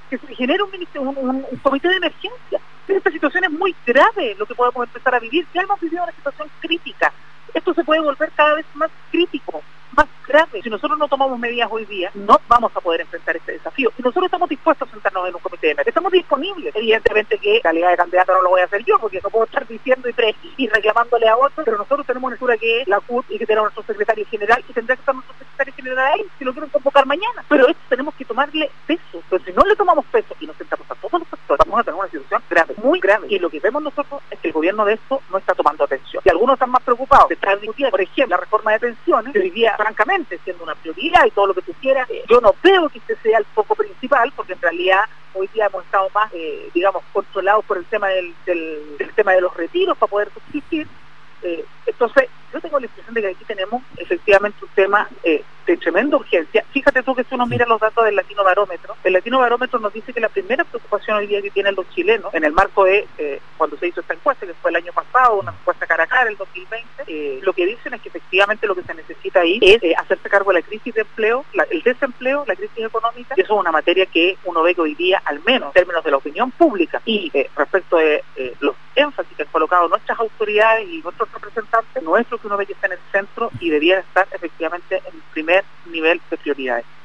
que se genere un comité de emergencia. Esta situación es muy grave, lo que podemos empezar a vivir. Ya hemos vivido una situación crítica. Esto se puede volver cada vez más crítico, más grave. Si nosotros no tomamos medidas hoy día, no vamos a poder enfrentar este desafío. Y nosotros estamos dispuestos a sentarnos en un comité de emergencia. Estamos disponibles. Evidentemente que en calidad de candidato no lo voy a hacer yo, porque no puedo estar diciendo y reclamándole a otros, pero nosotros tenemos una lectura que es la CUT y que tenemos nuestro secretario general, y tendrá que estar nuestro secretario general ahí si lo quieren convocar mañana. Pero esto tenemos que tomarle peso. Pero si no le tomamos peso y nos sentamos a todos los sectores, vamos a tener una situación grave, muy grave. Y lo que vemos nosotros es que el gobierno de esto no está tomando atención. Y algunos están más preocupados de estar discutiendo, por ejemplo, la reforma de pensiones, que hoy día, francamente, siendo una prioridad y todo lo que tú quieras, yo no veo que este sea el foco principal, porque en realidad hoy día hemos estado más, controlados por el tema del tema de los retiros para poder subsistir. Entonces, yo tengo la impresión de que aquí tenemos efectivamente un tema de tremenda urgencia. Fíjate tú que si uno mira los datos del Latino Barómetro, el Latino Barómetro nos dice que la primera preocupación hoy día que tienen los chilenos, en el marco de cuando se hizo esta encuesta, que fue el año pasado, una encuesta cara a cara, el 2020, lo que dicen es que efectivamente lo que se necesita ahí es hacerse cargo de la crisis de empleo, el desempleo, la crisis económica, y eso es una materia que uno ve que hoy día, al menos en términos de la opinión pública y respecto de los énfasis que han colocado nuestras autoridades y nuestros representantes, no es lo que uno ve que está en el centro y debiera estar efectivamente en el primer nivel de prioridades.